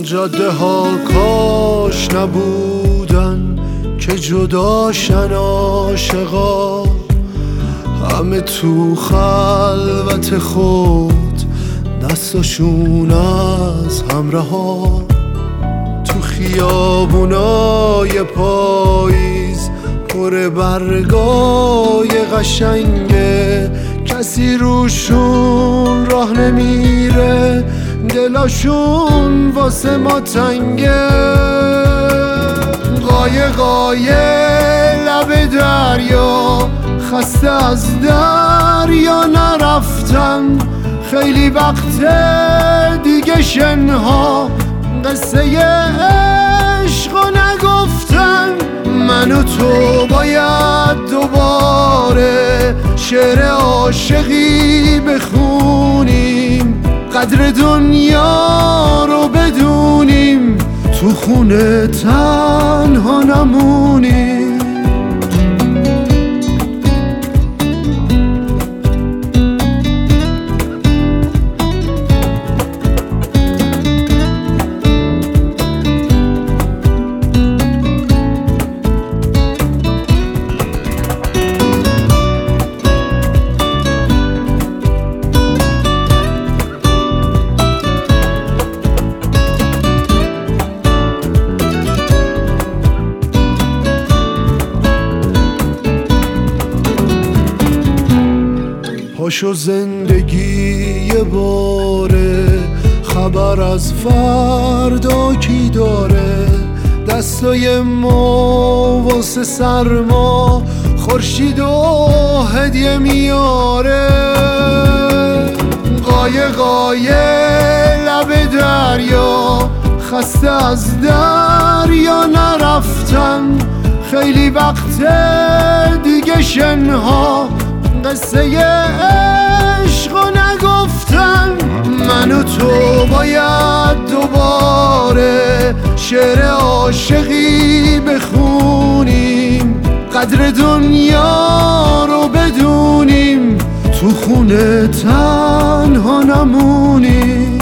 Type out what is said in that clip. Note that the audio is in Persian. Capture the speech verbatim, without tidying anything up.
جاده ها کاش نبودن که جداشن عاشقا، همه تو خلوت خود دستاشون از هم رها. تو خیابونای پاییز پر برگای قشنگه، کسی روشون راه نمیره، دلاشون واسه ما تنگه. قایقای لب دریا خسته از دریا نرفتن، خیلی وقت دیگه شنها قصه عشقو نگفتن. من و تو باید دوباره شعر عاشقی بخونیم، قدر دنیا رو بدونیم، تو خونه تنها نمونیم. پاشو زندگی یه باره، خبر از فردا کی داره؟ دستای ما واسه سرما خورشید و هدیه میاره. قایقای لب دریا خسته از دریا نرفتن، خیلی وقت دیگه شنها قصه عشقو نگفتن. من و تو باید دوباره شعر عاشقی بخونیم، قدر دنیا رو بدونیم، تو خونه تنها نمونیم.